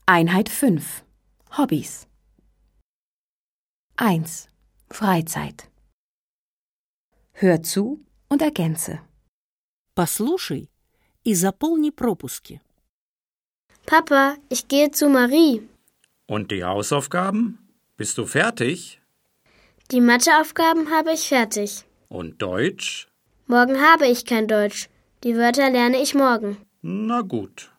Einheit 5. Hobbys. 1. Freizeit. Hör zu und ergänze. Послушай и заполни пропуски. Papa, ich gehe zu Marie. Und die Hausaufgaben? Bist du fertig? Die Matheaufgaben habe ich fertig. Und Deutsch? Morgen habe ich kein Deutsch. Die Wörter lerne ich morgen. Na gut.